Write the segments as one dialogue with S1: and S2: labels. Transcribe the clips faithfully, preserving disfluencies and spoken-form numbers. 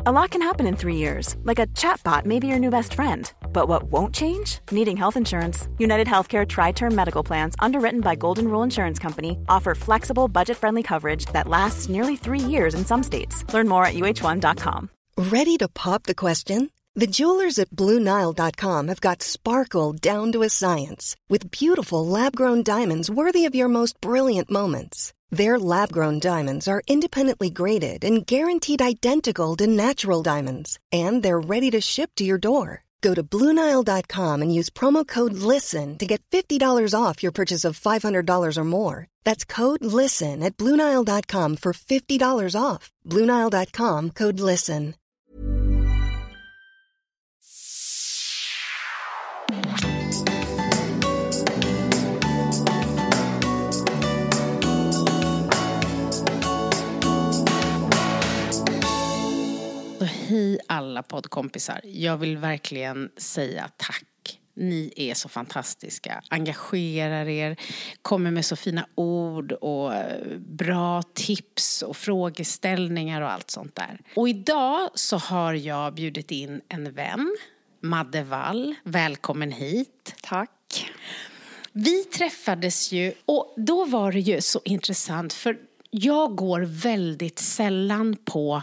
S1: A lot can happen in three years, like a chatbot may be your new best friend. But what won't change? Needing health insurance. United Healthcare Tri-Term Medical Plans, underwritten by Golden Rule Insurance Company, offer flexible, budget-friendly coverage that lasts nearly three years in some states. Learn more at U H one dot com.
S2: Ready to pop the question? The jewelers at Blue Nile dot com have got sparkle down to a science with beautiful lab-grown diamonds worthy of your most brilliant moments. Their lab-grown diamonds are independently graded and guaranteed identical to natural diamonds, and they're ready to ship to your door. Go to Blue Nile dot com and use promo code LISTEN to get fifty dollars off your purchase of five hundred dollars or more. That's code LISTEN at Blue Nile dot com for fifty dollars off. Blue Nile dot com, code LISTEN.
S3: Så hej alla poddkompisar. Jag vill verkligen säga tack. Ni är så fantastiska. Engagerar er. Kommer med så fina ord och bra tips och frågeställningar och allt sånt där. Och idag så har jag bjudit in en vän. Madde Wall. Välkommen hit.
S4: Tack.
S3: Vi träffades ju och då var det ju så intressant för jag går väldigt sällan på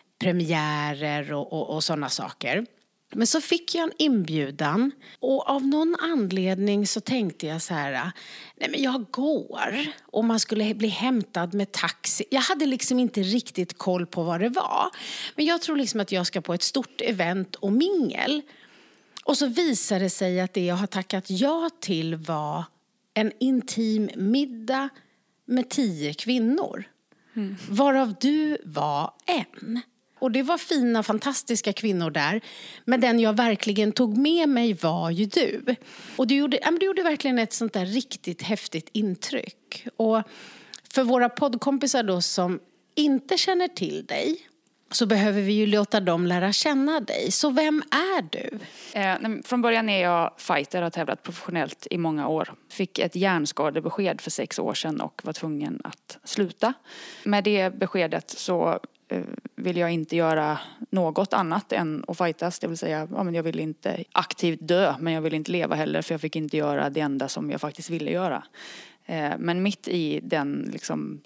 S3: premiärer och, och, och sådana saker. Men så fick jag en inbjudan och av någon anledning så tänkte jag så här, nej men jag går och man skulle bli hämtad med taxi. Jag hade liksom inte riktigt koll på vad det var. Men jag tror liksom att jag ska på ett stort event och mingel. Och så visade det sig att det jag har tackat ja till var en intim middag med tio kvinnor. Mm. Varav du var en. Och det var fina, fantastiska kvinnor där. Men den jag verkligen tog med mig var ju du. Och du gjorde, ja, men du gjorde verkligen ett sånt där riktigt häftigt intryck. Och för våra poddkompisar då som inte känner till dig så behöver vi ju låta dem lära känna dig. Så vem är du?
S4: Eh, från början är jag fighter och har tävlat professionellt i många år. Fick ett hjärnskadebesked för sex år sedan och var tvungen att sluta. Med det beskedet så eh, vill jag inte göra något annat än att fightas. Det vill säga, ja, men jag vill inte aktivt dö, men jag vill inte leva heller för jag fick inte göra det enda som jag faktiskt ville göra. Eh, men mitt i den liksom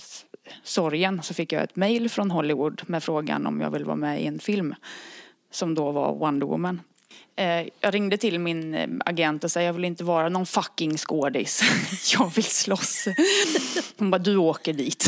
S4: sorgen så fick jag ett mejl från Hollywood med frågan om jag vill vara med i en film som då var Wonder Woman. Eh, jag ringde till min agent och sa jag vill inte vara någon fucking skådis. Jag vill slåss. Hon bara, du åker dit.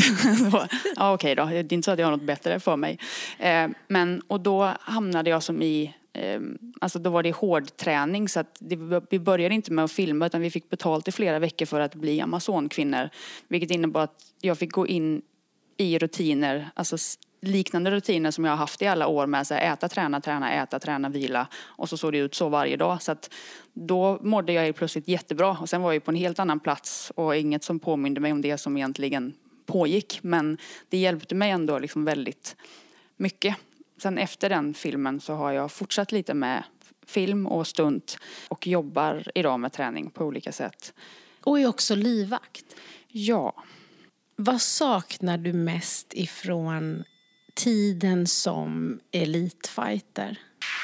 S4: Ja, okej då. Det är inte så att jag har något bättre för mig. Eh, men, och då hamnade jag som i alltså då var det hård träning så att det, vi började inte med att filma utan vi fick betalt i flera veckor för att bli amazonkvinnor, vilket innebar att jag fick gå in i rutiner, alltså liknande rutiner som jag har haft i alla år med så här, äta, träna, träna, äta, träna, vila och så såg det ut så varje dag så att då mådde jag ju plötsligt jättebra och sen var jag på en helt annan plats och inget som påminde mig om det som egentligen pågick, men det hjälpte mig ändå liksom väldigt mycket. Sen efter den filmen så har jag fortsatt lite med film och stunt och jobbar idag med träning på olika sätt.
S3: Och är också livvakt.
S4: Ja.
S3: Vad saknar du mest ifrån tiden som elitfighter?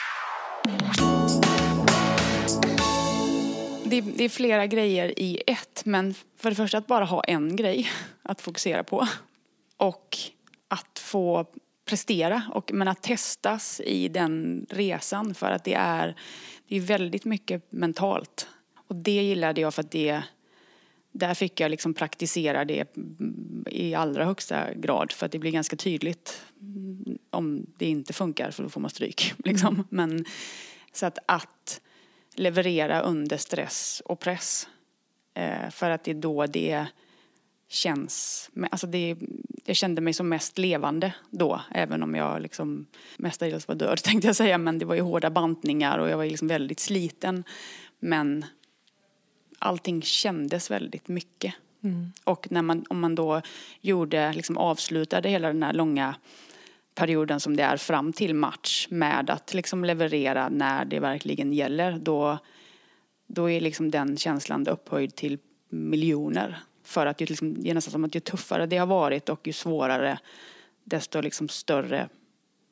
S4: Det, det är flera grejer i ett, men för det första att bara ha en grej att fokusera på och att få prestera och men att testas i den resan för att det är det är väldigt mycket mentalt och det gillade jag för att det där fick jag liksom praktisera det i allra högsta grad för att det blir ganska tydligt om det inte funkar för då får man stryk liksom. Mm. Men så att att leverera under stress och press eh, för att det är då det känns, alltså det, jag kände mig som mest levande då, även om jag liksom mestadels var död tänkte jag säga, men det var ju hårda bantningar och jag var liksom väldigt sliten, men allting kändes väldigt mycket. Mm. Och när man, om man då gjorde, liksom avslutade hela den här långa perioden som det är fram till match med att liksom leverera när det verkligen gäller, då, då är liksom den känslan upphöjd till miljoner. För att det, liksom, det är nästan som att ju tuffare det har varit och ju svårare, desto liksom större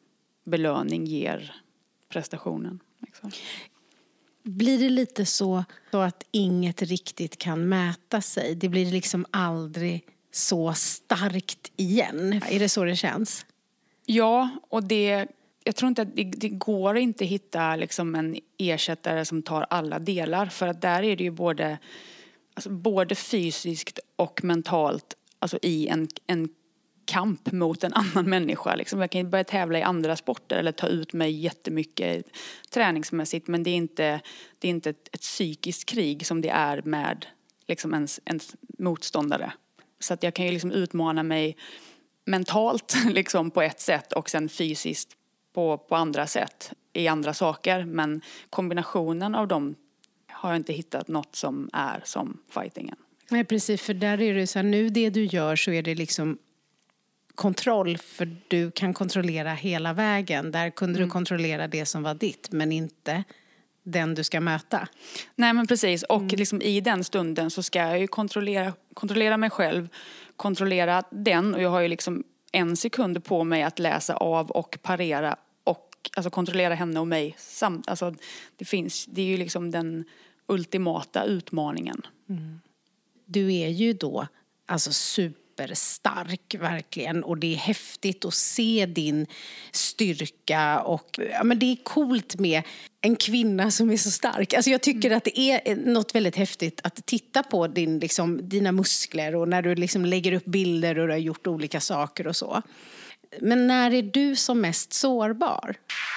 S4: belöning ger prestationen. Liksom.
S3: Blir det lite så, så att inget riktigt kan mäta sig? Det blir liksom aldrig så starkt igen. Är det så det känns?
S4: Ja, och det, jag tror inte att det, det går inte att hitta liksom en ersättare som tar alla delar. För att där är det ju både, alltså både fysiskt och mentalt, alltså i en, en kamp mot en annan människa. Liksom. Jag kan börja tävla i andra sporter eller ta ut mig jättemycket träningsmässigt. Men det är inte, det är inte ett, ett psykiskt krig som det är med liksom ens, ens motståndare. Så att jag kan ju liksom utmana mig mentalt liksom på ett sätt och sen fysiskt på, på andra sätt i andra saker. Men kombinationen av dem har jag inte hittat något som är som fightingen.
S3: Nej, precis. För där är det så här, nu det du gör så är det liksom kontroll, för du kan kontrollera hela vägen. Där kunde mm. du kontrollera det som var ditt, men inte den du ska möta.
S4: Nej, men precis. Och
S3: mm.
S4: liksom i den stunden så ska jag ju kontrollera, kontrollera mig själv, kontrollera den. Och jag har ju liksom en sekund på mig att läsa av och parera och alltså kontrollera henne och mig. Samt, alltså, det, finns, det är ju liksom den ultimata utmaningen.
S3: Mm. Du är ju då alltså superstark verkligen, och det är häftigt att se din styrka, och ja, men det är coolt med en kvinna som är så stark. Alltså jag tycker att det är något väldigt häftigt att titta på din, liksom, dina muskler, och när du liksom lägger upp bilder och du har gjort olika saker och så. Men när är du som mest sårbar?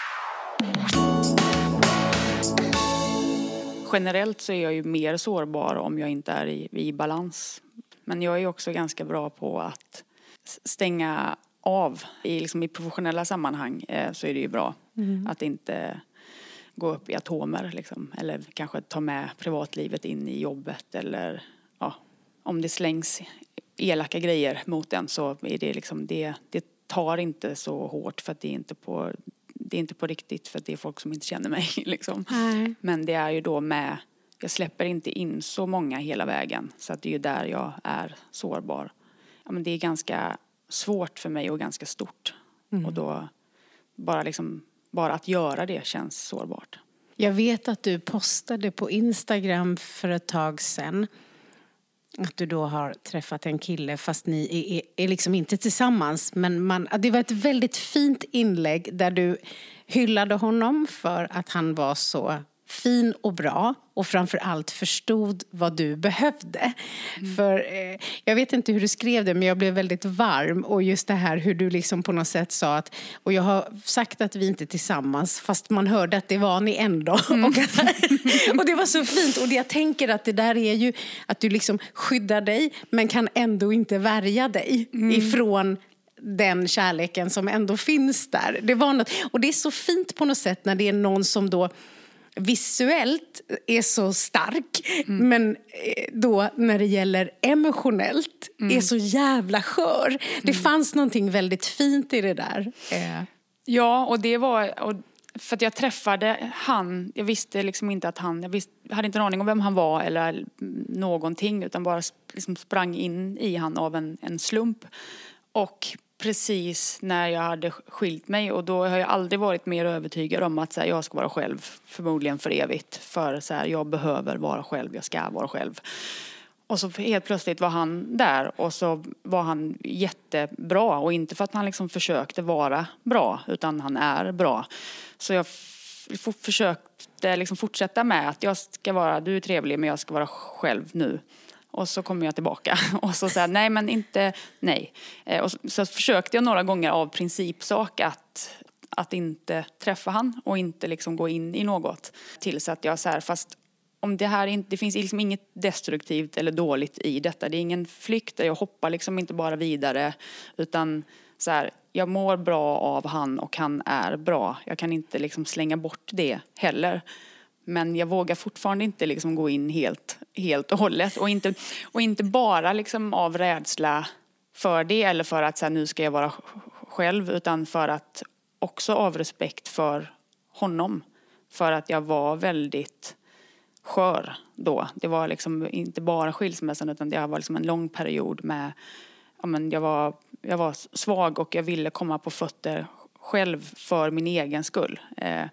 S4: Generellt så är jag ju mer sårbar om jag inte är i, i balans. Men jag är också ganska bra på att stänga av. I, liksom i professionella sammanhang eh, så är det ju bra mm. att inte gå upp i atomer. Liksom. Eller kanske ta med privatlivet in i jobbet. Eller ja, om det slängs elaka grejer mot den så är det liksom det, det tar inte så hårt, för att det är inte på... Det är inte på riktigt, för att det är folk som inte känner mig. Liksom.
S3: Nej.
S4: Men det är ju då med... Jag släpper inte in så många hela vägen. Så att det är ju där jag är sårbar. Ja, men det är ganska svårt för mig och ganska stort. Mm. Och då bara, liksom, bara att göra det känns sårbart.
S3: Jag vet att du postade på Instagram för ett tag sedan att du då har träffat en kille, fast ni är, är, är liksom inte tillsammans. Men man, det var ett väldigt fint inlägg där du hyllade honom för att han var så fin och bra, och framförallt förstod vad du behövde. Mm. För eh, jag vet inte hur du skrev det, men jag blev väldigt varm. Och just det här hur du liksom på något sätt sa att, och jag har sagt att vi inte är tillsammans, fast man hörde att det var ni ändå. Mm. och, och det var så fint. Och det jag tänker att det där är ju att du liksom skyddar dig, men kan ändå inte värja dig mm. ifrån den kärleken som ändå finns där. Det var något, och det är så fint på något sätt när det är någon som då visuellt är så stark, mm. men då när det gäller emotionellt mm. är så jävla skör. Mm. Det fanns någonting väldigt fint i det där.
S4: Ja, och det var... Och för att jag träffade han, jag visste liksom inte att han... Jag, visste, jag hade inte en aning om vem han var eller någonting, utan bara liksom sprang in i han av en, en slump. Och precis när jag hade skilt mig, och då har jag aldrig varit mer övertygad om att så här, jag ska vara själv förmodligen för evigt, för så här, jag behöver vara själv, jag ska vara själv. Och så helt plötsligt var han där, och så var han jättebra, och inte för att han liksom försökte vara bra, utan han är bra. Så jag f- försökte liksom fortsätta med att jag ska vara, du är trevlig, men jag ska vara själv nu. Och så kommer jag tillbaka och så säger nej, men inte, nej. Och så, så försökte jag några gånger av principsak att, att inte träffa han och inte liksom gå in i något. Tills att jag så här, fast om det här inte, det finns liksom inget destruktivt eller dåligt i detta. Det är ingen flykt, jag hoppar liksom inte bara vidare, utan så här, jag mår bra av han och han är bra. Jag kan inte liksom slänga bort det heller. Men jag vågar fortfarande inte liksom gå in helt, helt och hållet. Och inte, och inte bara liksom av rädsla för det, eller för att så här, nu ska jag vara själv. Utan för att också av respekt för honom. För att jag var väldigt skör då. Det var liksom inte bara skilsmässan, utan det var liksom en lång period med... Ja, men jag, var, jag var svag och jag ville komma på fötter själv för min egen skull. Eh,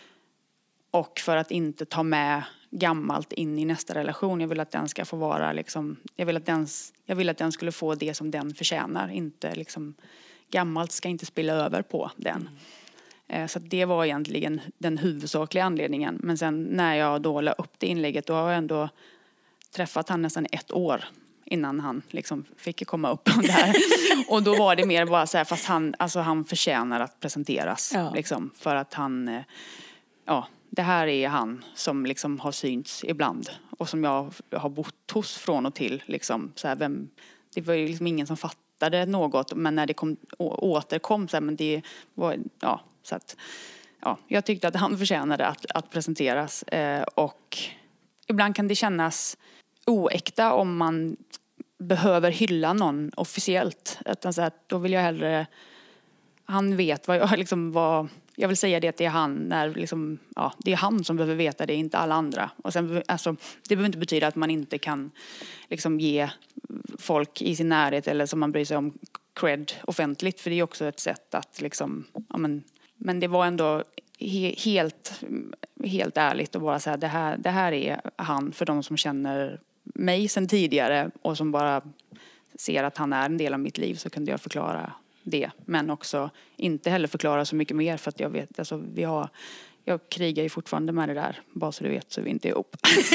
S4: och för att inte ta med gammalt in i nästa relation. Jag vill att den ska få vara liksom, jag vill att den, jag vill att den skulle få det som den förtjänar. Inte liksom, gammalt ska inte spilla över på den. Mm. Så det var egentligen den huvudsakliga anledningen. Men sen när jag då la upp det inlägget, då har jag ändå träffat han nästan ett år innan han liksom fick komma upp där. Och då var det mer bara så här, fast han, alltså han förtjänar att presenteras. Ja. Liksom, för att han, ja, det här är han som liksom har synts ibland. Och som jag har bott hos från och till. Liksom, så här, vem, det var ju liksom ingen som fattade något. Men när det kom, å, återkom så här, men det var, ja, så att, ja, jag tyckte att han förtjänade att, att presenteras. Eh, och ibland kan det kännas oäkta om man behöver hylla någon officiellt. Utan så att då vill jag hellre, han vet vad jag liksom vad, jag vill säga det att det är han när liksom, ja, det är han som behöver veta det, inte alla andra. Och sen, alltså, det behöver inte betyda att man inte kan liksom ge folk i sin närhet eller som man bryr sig om cred offentligt, för det är också ett sätt att liksom, ja, men, men det var ändå he, helt helt ärligt och bara säga det här, det här är han för de som känner mig sedan tidigare och som bara ser att han är en del av mitt liv, så kunde jag förklara det. Men också inte heller förklara så mycket mer, för att jag vet, alltså vi har, jag krigar ju fortfarande med det där, bara så du vet, så vi inte är ihop.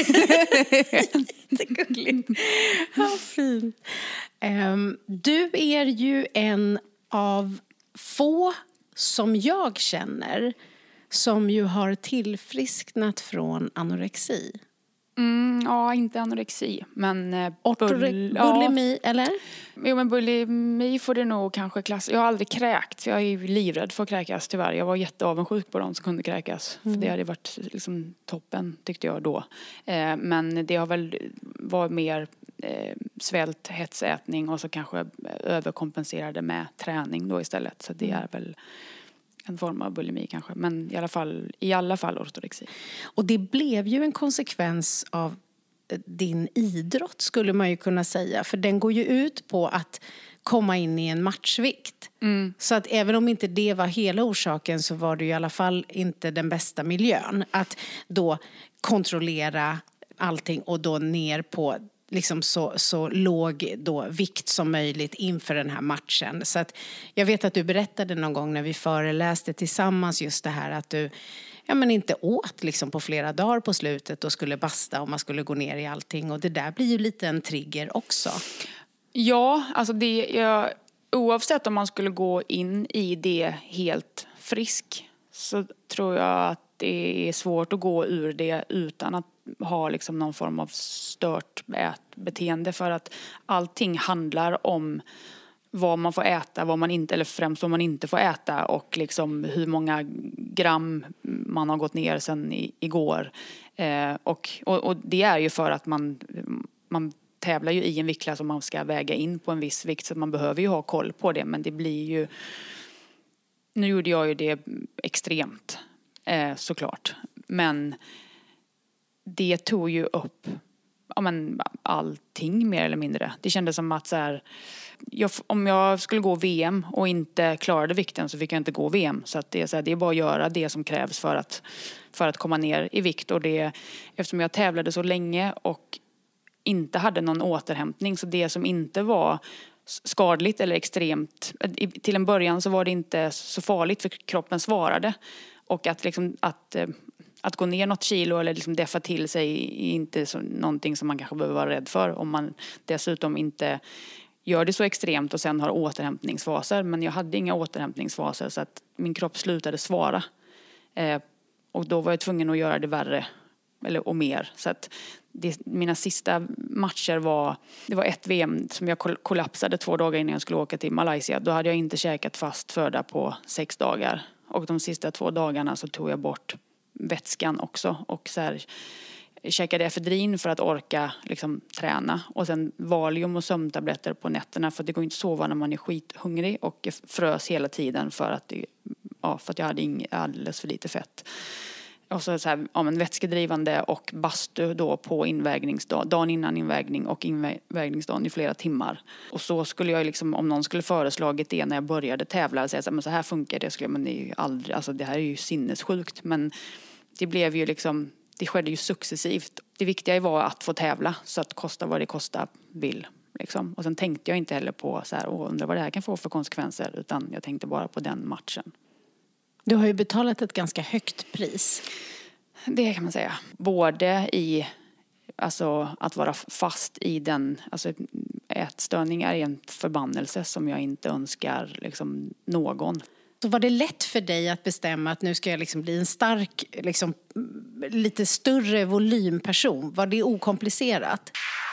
S3: Jättegulligt. Ja, fint. Um, du är ju en av få som jag känner som ju har tillfrisknat från anorexi.
S4: Mm, ja, inte anorexi, men eh,
S3: bull, bulimi, ja. Eller?
S4: Jo, men bulimi får det nog kanske klass. Jag har aldrig kräkt. Jag är ju livrädd för att kräkas, tyvärr. Jag var jätteavundsjuk på de som kunde kräkas. Mm. För det hade varit liksom toppen, tyckte jag då. Eh, men det har väl varit mer eh, svält, hetsätning och så kanske överkompenserade med träning då istället. Så det är väl en form av bulimi kanske, men i alla fall, i alla fall ortorexi.
S3: Och det blev ju en konsekvens av din idrott, skulle man ju kunna säga. För den går ju ut på att komma in i en matchvikt. Mm. Så att även om inte det var hela orsaken, så var det ju i alla fall inte den bästa miljön. Att då kontrollera allting och då ner på liksom så, så låg då vikt som möjligt inför den här matchen. Så att jag vet att du berättade någon gång när vi föreläste tillsammans just det här att du ja, men inte åt liksom på flera dagar på slutet och skulle basta och man skulle gå ner i allting. Och det där blir ju lite en trigger också.
S4: Ja, alltså det, jag, oavsett om man skulle gå in i det helt frisk, så tror jag att det är svårt att gå ur det utan att ha liksom någon form av stört ätbeteende, för att allting handlar om vad man får äta, vad man inte, eller främst vad man inte får äta, och liksom hur många gram man har gått ner sen i, igår. Eh, och, och, och det är ju för att man, man tävlar ju i en viktklass och man ska väga in på en viss vikt, så man behöver ju ha koll på det, men det blir ju, nu gjorde jag ju det extremt eh, såklart, men det tog ju upp ja, men, allting mer eller mindre. Det kändes som att så här, jag, om jag skulle gå V M och inte klarade vikten, så fick jag inte gå V M. Så att det är så här, det är bara att göra det som krävs för att, för att komma ner i vikt. Och det, eftersom jag tävlade så länge och inte hade någon återhämtning, så det som inte var skadligt eller extremt, till en början så var det inte så farligt, för kroppen svarade. Och att liksom att Att gå ner något kilo eller liksom deffa till sig är inte så, någonting som man kanske behöver vara rädd för, om man dessutom inte gör det så extremt och sen har återhämtningsfaser. Men jag hade inga återhämtningsfaser, så att min kropp slutade svara. Eh, och då var jag tvungen att göra det värre eller, och mer. Så att det, mina sista matcher var, det var ett V M som jag kollapsade två dagar innan jag skulle åka till Malaysia. Då hade jag inte käkat fast föda på sex dagar. Och de sista två dagarna så tog jag bort vätskan också och så här, käkade efedrin för att orka liksom träna, och sen valium och sömntabletter på nätterna, för det går inte att sova när man är skithungrig, och jag frös hela tiden för att, det, ja, för att jag hade ing, alldeles för lite fett. Och så, så här, ja, men vätskedrivande och bastu då på invägningsdag, dagen innan invägning och invägningsdagen i flera timmar. Och så skulle jag liksom, om någon skulle föreslagit det när jag började tävla, och säga så här, men så här funkar det, skulle jag, men det är ju aldrig, alltså det här är ju sinnessjukt. Men det blev ju liksom, det skedde ju successivt. Det viktiga var att få tävla, så att kosta vad det kostar vill. Liksom. Och sen tänkte jag inte heller på så här, åh, undrar vad det här kan få för konsekvenser, utan jag tänkte bara på den matchen.
S3: Du har ju betalat ett ganska högt pris.
S4: Det kan man säga. Både i, alltså att vara fast i den, alltså ätstörningar är en förbannelse som jag inte önskar liksom någon.
S3: Så var det lätt för dig att bestämma att nu ska jag liksom bli en stark, liksom, lite större volymperson? Var det okomplicerat?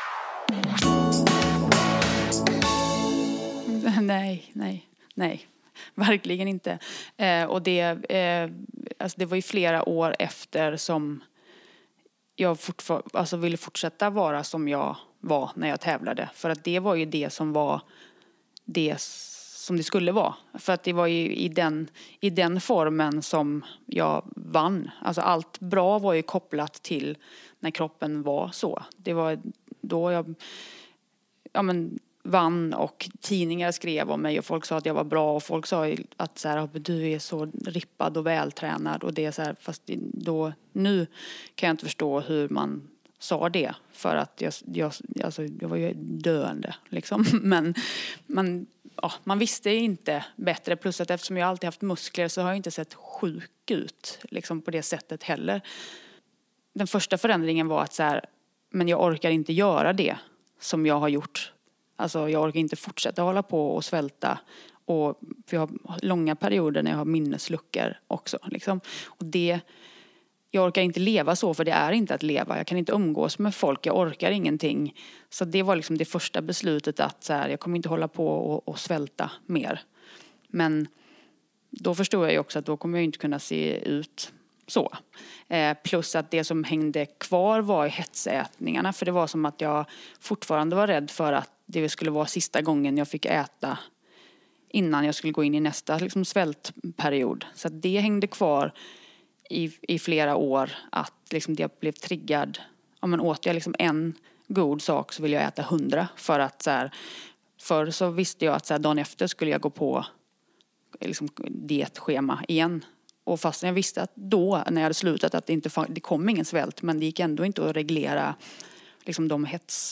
S4: Nej, nej, nej. Verkligen inte. Eh, och det, eh, alltså det var ju flera år efter som jag fortfar- alltså ville fortsätta vara som jag var när jag tävlade. För att det var ju det som var det som det skulle vara. För att det var ju i den, i den formen som jag vann. Alltså allt bra var ju kopplat till när kroppen var så. Det var då jag... Ja, men, vann och tidningar skrev om mig och folk sa att jag var bra och folk sa att så här, du är så rippad och vältränad och det är så här, fast då, nu kan jag inte förstå hur man sa det, för att jag, jag, alltså, jag var ju döende liksom. Men man, ja, man visste inte bättre, plus att eftersom jag alltid haft muskler så har jag inte sett sjuk ut liksom, på det sättet heller. Den första förändringen var att så här, men jag orkar inte göra det som jag har gjort. Alltså jag orkar inte fortsätta hålla på och svälta. Och för jag har långa perioder när jag har minnesluckor också. Liksom. Och det, jag orkar inte leva så, för det är inte att leva. Jag kan inte umgås med folk, jag orkar ingenting. Så det var liksom det första beslutet, att så här, jag kommer inte hålla på och, och svälta mer. Men då förstod jag ju också att då kommer jag inte kunna se ut så. Eh, plus att det som hängde kvar var hetsätningarna. För det var som att jag fortfarande var rädd för att det skulle vara sista gången jag fick äta innan jag skulle gå in i nästa liksom, svältperiod. Så att det hängde kvar i, i flera år. Att liksom, jag blev triggad. Om man åt jag liksom en god sak så vill jag äta hundra. För att så här, förr så visste jag att så här, dagen efter skulle jag gå på liksom, dietschema igen. Och fast jag visste att då, när jag hade slutat, att det inte det kom ingen svält. Men det gick ändå inte att reglera liksom, de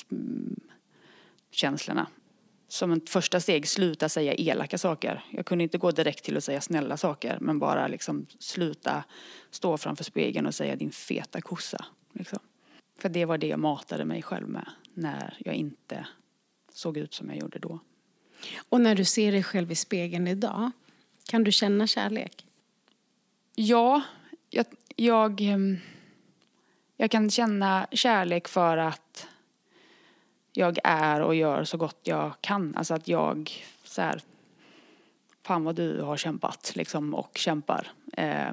S4: hetskänslorna. Som ett första steg, sluta säga elaka saker. Jag kunde inte gå direkt till att säga snälla saker. Men bara liksom, sluta stå framför spegeln och säga din feta kossa. Liksom. För det var det jag matade mig själv med när jag inte såg ut som jag gjorde då.
S3: Och när du ser dig själv i spegeln idag, kan du känna kärlek?
S4: Ja, jag, jag, jag kan känna kärlek för att jag är och gör så gott jag kan. Alltså att jag, så här, fan vad du har kämpat liksom, och kämpar. Eh,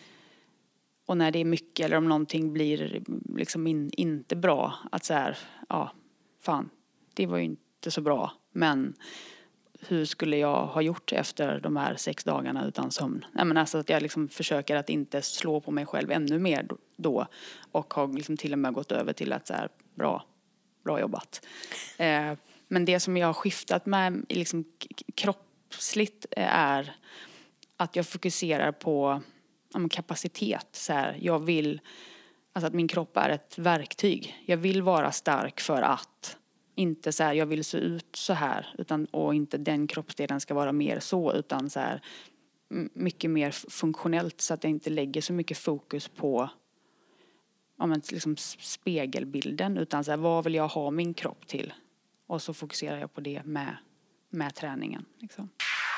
S4: och när det är mycket eller om någonting blir liksom in, inte bra, att så här, ja, fan, det var ju inte så bra. Men hur skulle jag ha gjort efter de här sex dagarna utan sömn? Nej, men alltså att jag liksom försöker att inte slå på mig själv ännu mer då. Och har liksom till och med gått över till att så här, bra, bra jobbat. Eh, men det som jag har skiftat med liksom kroppsligt är att jag fokuserar på ja, kapacitet. Så här, jag vill, alltså att min kropp är ett verktyg. Jag vill vara stark för att inte så här, jag vill se ut så här, utan, och inte den kroppsdelen ska vara mer så, utan så här, mycket mer funktionellt, så att jag inte lägger så mycket fokus på ja, men, liksom spegelbilden, utan så här, vad vill jag ha min kropp till? Och så fokuserar jag på det med, med träningen. Liksom.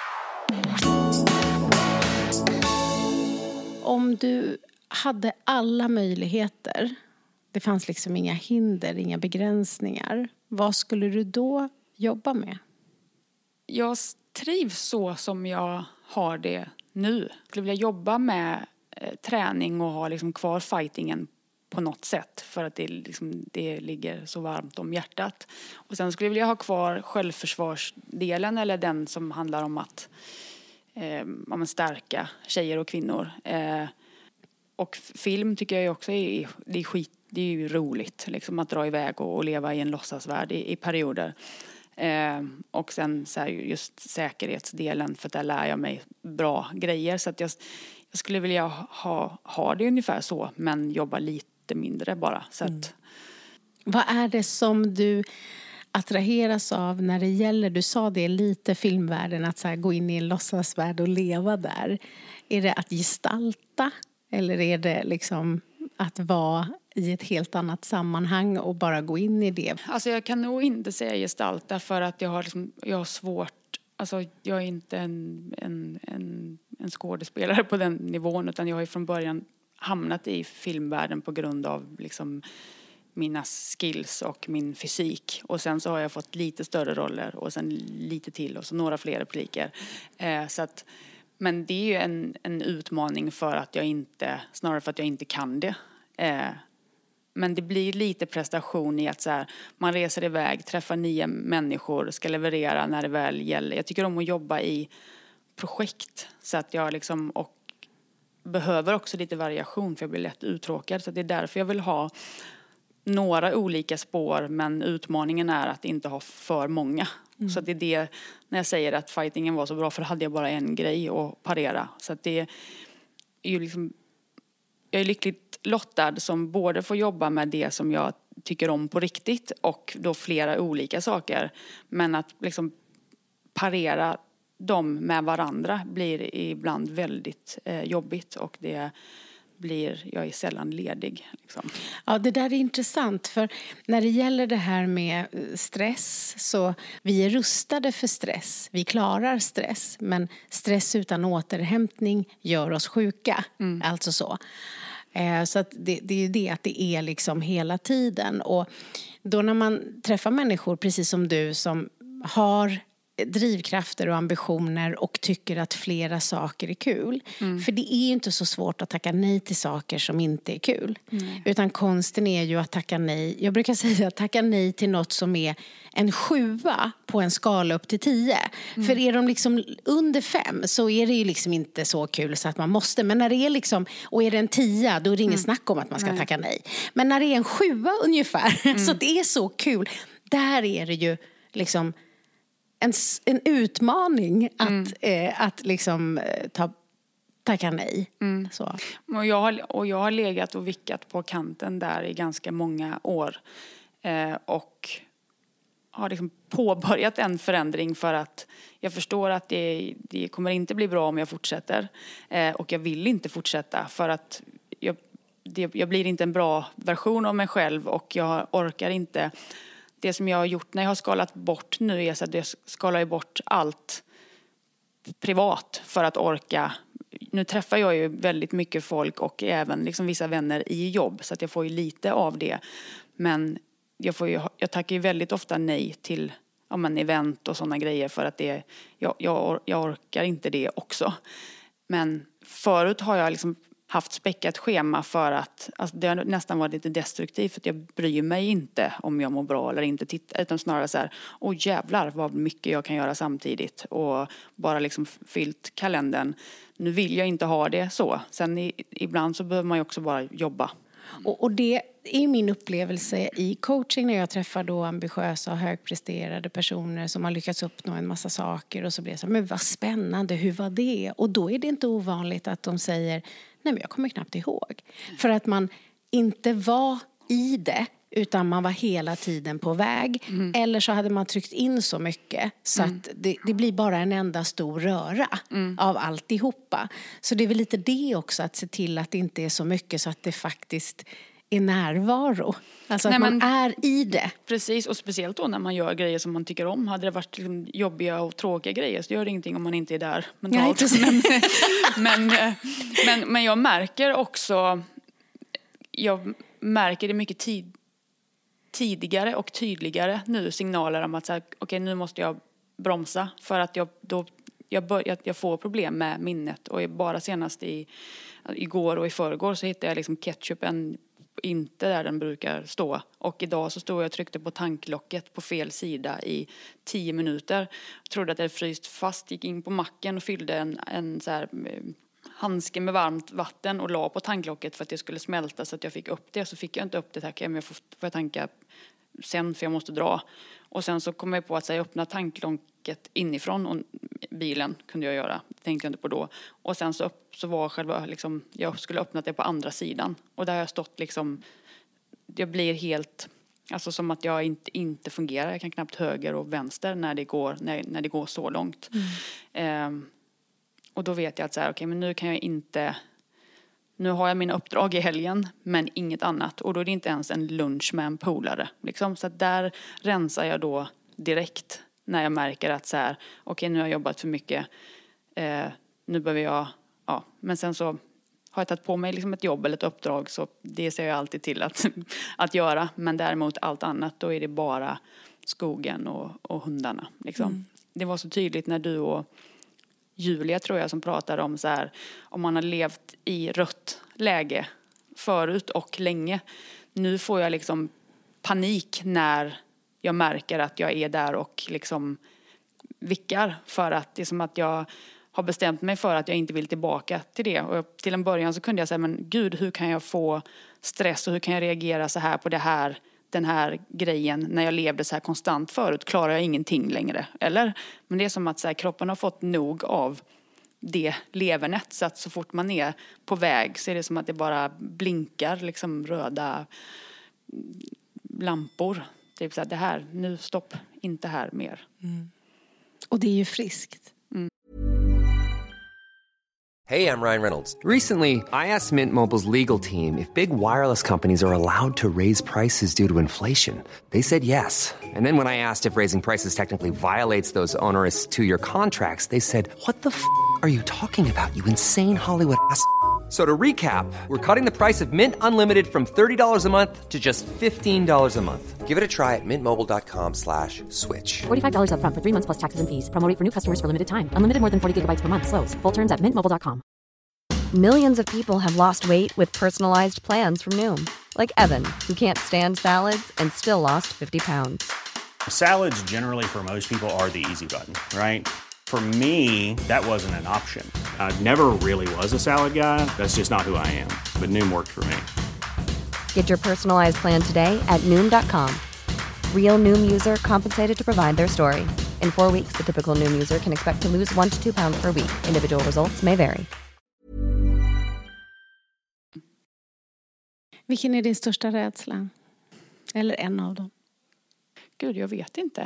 S3: Om du hade alla möjligheter, det fanns liksom inga hinder, inga begränsningar, vad skulle du då jobba med? Jag
S4: trivs så som jag har det nu. Jag skulle vilja jobba med eh, träning och ha liksom kvar fightingen på något sätt. För att det, liksom, det ligger så varmt om hjärtat. Och sen skulle jag vilja ha kvar självförsvarsdelen, eller den som handlar om att eh, om att stärka tjejer och kvinnor. Eh, och film tycker jag också är, det är skit, det är ju roligt liksom att dra iväg och, och leva i en låtsasvärld i, i perioder. Eh, och sen så här, just säkerhetsdelen, för att där lär jag mig bra grejer. Så att jag, jag skulle vilja ha, ha det ungefär så, men jobba lite mindre bara. Så att... mm.
S3: Vad är det som du attraheras av när det gäller, du sa det lite, filmvärlden, att så här, gå in i en låtsasvärld och leva där? Är det att gestalta, eller är det liksom att vara i ett helt annat sammanhang och bara gå in i det?
S4: Alltså jag kan nog inte säga gestalta, för att jag har, liksom, jag har svårt, alltså jag är inte en, en, en, en skådespelare på den nivån, utan jag har ju från början hamnat i filmvärlden på grund av liksom mina skills och min fysik. Och sen så har jag fått lite större roller och sen lite till och så några fler repliker. Eh, så att, men det är ju en, en utmaning för att jag inte, snarare för att jag inte kan det. Eh, men det blir lite prestation i att så här, man reser iväg, träffar nya människor, ska leverera när det väl gäller. Jag tycker om att jobba i projekt, så att jag liksom, och behöver också lite variation, för jag blir lätt uttråkad. Så det är därför jag vill ha några olika spår, men utmaningen är att inte ha för många. Mm. Så det är det, när jag säger att fightingen var så bra, för hade jag bara en grej att parera. Så att det är ju liksom, jag är lyckligt lottad som både får jobba med det som jag tycker om på riktigt och då flera olika saker. Men att liksom parera dem med varandra blir ibland väldigt eh, jobbigt, och det blir, jag är sällan ledig. Liksom.
S3: Ja, det där är intressant, för när det gäller det här med stress, så vi är rustade för stress. Vi klarar stress, men stress utan återhämtning gör oss sjuka. Mm. Alltså så. Eh, så att det, det är ju det, att det är liksom hela tiden. Och då när man träffar människor, precis som du, som har drivkrafter och ambitioner och tycker att flera saker är kul. Mm. För det är ju inte så svårt att tacka nej till saker som inte är kul. Mm. Utan konsten är ju att tacka nej. Jag brukar säga att tacka nej till något som är en sjua på en skala upp till tio. Mm. För är de liksom under fem, så är det ju liksom inte så kul så att man måste. Men när det är liksom, och är det en tia, då är det ingen mm. snack om att man ska nej. tacka nej. Men när det är en sjua ungefär, mm. så det är så kul. Där är det ju liksom En, en utmaning att, mm. eh, att liksom eh, ta, tacka nej. Mm. Så.
S4: Och, jag har, och jag har legat och vickat på kanten där i ganska många år. Eh, och har liksom påbörjat en förändring, för att jag förstår att det, det kommer inte bli bra om jag fortsätter. Eh, och jag vill inte fortsätta, för att jag, det, jag blir inte en bra version av mig själv, och jag orkar inte. Det som jag har gjort när jag har skalat bort nu är så att jag skalar bort allt privat för att orka. Nu träffar jag ju väldigt mycket folk och även liksom vissa vänner i jobb, så att jag får ju lite av det. Men jag, får ju, jag tackar ju väldigt ofta nej till ja, men event och sådana grejer, för att det, jag, jag, jag orkar inte det också. Men förut har jag liksom haft späckat schema, för att alltså det har nästan varit lite destruktivt, för att jag bryr mig inte om jag mår bra eller inte, titta, utan snarare så här, åh jävlar vad mycket jag kan göra samtidigt, och bara liksom fyllt kalendern. Nu vill jag inte ha det så. Sen i, ibland så behöver man ju också bara jobba.
S3: Och, och det är min upplevelse i coaching, när jag träffar då ambitiösa och högpresterade personer som har lyckats uppnå en massa saker, och så blir det så, men vad spännande, hur var det? Och då är det inte ovanligt att de säger, nej men jag kommer knappt ihåg. För att man inte var i det, utan man var hela tiden på väg. Mm. Eller så hade man tryckt in så mycket så mm. att det, det blir bara en enda stor röra mm. av alltihopa. Så det är väl lite det också, att se till att det inte är så mycket så att det faktiskt är närvaro. Alltså Nej, att man men, är i det.
S4: Precis, och speciellt då när man gör grejer som man tycker om. Hade det varit liksom jobbiga och tråkiga grejer, så gör det ingenting om man inte är där mentalt. Nej, men, men, men, men jag märker också, jag märker det mycket tid, tidigare och tydligare nu, signaler om att så här, okej, nu måste jag bromsa, för att jag, då, jag, bör, jag får problem med minnet. Och bara senast i, igår och i förrgår så hittade jag liksom ketchupen inte där den brukar stå. Och idag så stod jag och tryckte på tanklocket på fel sida i tio minuter. Jag trodde att det hade fryst fast, gick in på macken och fyllde en, en så här handske med varmt vatten och la på tanklocket för att det skulle smälta så att jag fick upp det. Så fick jag inte upp det, tack, men jag får, får jag tanka sen för jag måste dra. Och sen så kom jag på att så jag öppna tanklocket inifrån och bilen kunde jag göra. Det tänkte jag inte på då. Och sen så, upp, så var själva liksom, jag skulle öppna det på andra sidan. Och där har jag stått liksom, jag blir helt, alltså som att jag inte, inte fungerar. Jag kan knappt höger och vänster när det går, när, när det går så långt. Mm. Eh, och då vet jag att så här, okej, men nu kan jag inte, nu har jag mina uppdrag i helgen, men inget annat. Och då är det inte ens en lunch med en polare. Liksom. Så att där rensar jag då direkt när jag märker att så här, okej, nu har jag jobbat för mycket. Eh, nu behöver jag, ja. Men sen så har jag tagit på mig liksom ett jobb eller ett uppdrag, så det ser jag alltid till att, att göra. Men däremot allt annat, då är det bara skogen och, och hundarna. Liksom. Mm. Det var så tydligt när du och Julia, tror jag, som pratade om så här, om man har levt i rött läge förut och länge. Nu får jag liksom panik när jag märker att jag är där och liksom vickar, för att det är som att jag har bestämt mig för att jag inte vill tillbaka till det. Och till en början så kunde jag säga, men gud, hur kan jag få stress och hur kan jag reagera så här på det här, den här grejen när jag levde så här konstant förut? Klarar jag ingenting längre, eller? Men det är som att så här, kroppen har fått nog av det levernet, så att så fort man är på väg så är det som att det bara blinkar liksom röda lampor. Typ så här, det här, nu stopp, inte här mer.
S3: Mm. Och det är ju friskt.
S4: Mm.
S5: Hey, I'm Ryan Reynolds. Recently, I asked Mint Mobile's legal team if big wireless companies are allowed to raise prices due to inflation. They said yes. And then when I asked if raising prices technically violates those onerous two-year contracts, they said, what the f*** are you talking about, you insane Hollywood ass f- So to recap, we're cutting the price of Mint Unlimited from thirty dollars a month to just fifteen dollars a month. Give it a try at mintmobile.com slash switch.
S6: forty-five dollars up front for three months plus taxes and fees. Promo rate for new customers for limited time. Unlimited more than forty gigabytes per month. Slows full terms at mint mobile dot com.
S2: Millions of people have lost weight with personalized plans from Noom. Like Evan, who can't stand salads and still lost fifty pounds.
S7: Salads generally for most people are the easy button, right? For me, that wasn't an option. I never really was a salad guy. That's just not who I am. But Noom worked for me.
S2: Get your personalized plan today at Noom dot com. Real Noom user compensated to provide their story. In four weeks, the typical Noom user can expect to lose one to two pounds per week. Individual results may vary.
S3: Vilken är din största rädsla? Eller en av dem?
S4: Gud, jag vet inte.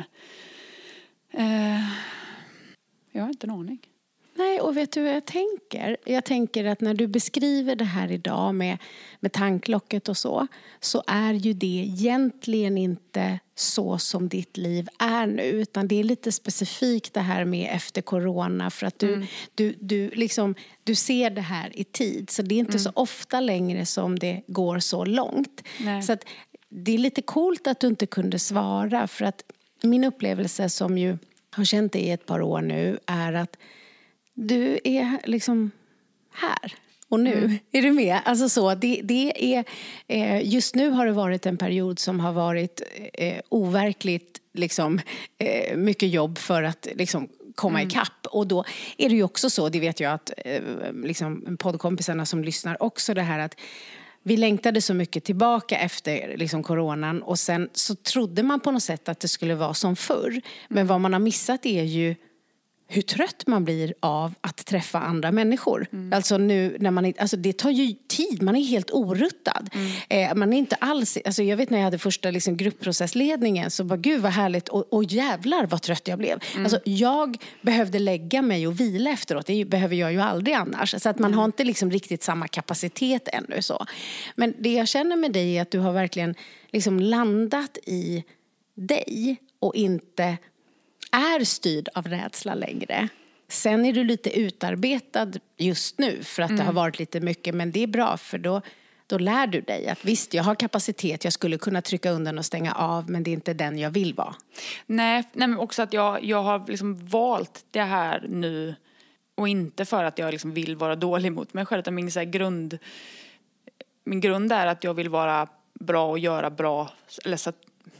S4: Uh, jag har inte en aning.
S3: Nej, och vet du vad jag tänker? Jag tänker att när du beskriver det här idag med, med tanklocket och så, så är ju det egentligen inte så som ditt liv är nu, utan det är lite specifikt det här med efter corona, för att du, mm. du, du, liksom, du ser det här i tid, så det är inte mm. så ofta längre som det går så långt. Nej. Så att det är lite coolt att du inte kunde svara, för att min upplevelse som ju har känt dig i ett par år nu är att du är liksom här och nu. Mm. Är du med? Alltså så, det, det är, eh, just nu har det varit en period som har varit eh, overkligt liksom, eh, mycket jobb för att liksom komma mm. ikapp. Och då är det ju också så, det vet jag att eh, liksom, poddkompisarna som lyssnar också, det här att vi längtade så mycket tillbaka efter liksom coronan, och sen så trodde man på något sätt att det skulle vara som förr. Men vad man har missat är ju hur trött man blir av att träffa andra människor. Mm. Alltså nu när man, alltså det tar ju tid, man är helt oruttad. Mm. Eh, man är inte alls, alltså jag vet när jag hade första liksom gruppprocessledningen, så bara gud vad härligt, och, och jävlar vad trött jag blev. Mm. Alltså jag behövde lägga mig och vila efteråt, det behöver jag ju aldrig annars. Så att man mm. har inte liksom riktigt samma kapacitet ännu så. Men det jag känner med dig är att du har verkligen liksom landat i dig och inte är styrd av rädsla längre. Sen är du lite utarbetad just nu för att mm. det har varit lite mycket, men det är bra, för då, då lär du dig att visst, jag har kapacitet, jag skulle kunna trycka undan och stänga av, men det är inte den jag vill vara.
S4: Nej, nej men också att jag, jag har liksom valt det här nu, och inte för att jag liksom vill vara dålig mot mig själv, utan min, så här, grund, min grund är att jag vill vara bra och göra bra, eller så att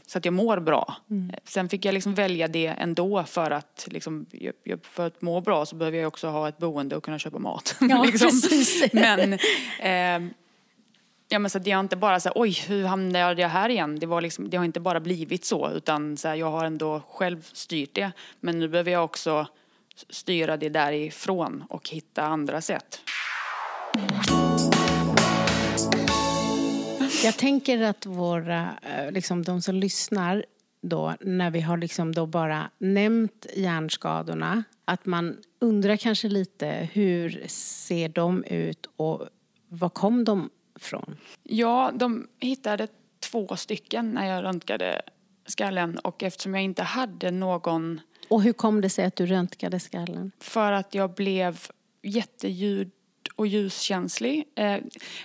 S4: Så att jag mår bra. Mm. Sen fick jag liksom välja det ändå för att, liksom, för att må bra så behöver jag också ha ett boende och kunna köpa mat.
S3: Ja,
S4: liksom.
S3: precis.
S4: Men, eh, ja, men så att jag inte bara så här, oj, hur hamnade jag här igen? Det, var liksom, det har inte bara blivit så, utan så här, jag har ändå själv styrt det. Men nu behöver jag också styra det därifrån och hitta andra sätt.
S3: Jag tänker att våra, liksom de som lyssnar då, när vi har liksom då bara nämnt hjärnskadorna, att man undrar kanske lite hur ser de ut och var kom de från?
S4: Ja, de hittade två stycken när jag röntgade skallen, och eftersom jag inte hade någon...
S3: Och hur kom det sig att du röntgade skallen?
S4: För att jag blev jätteljud- och ljuskänslig. Eh,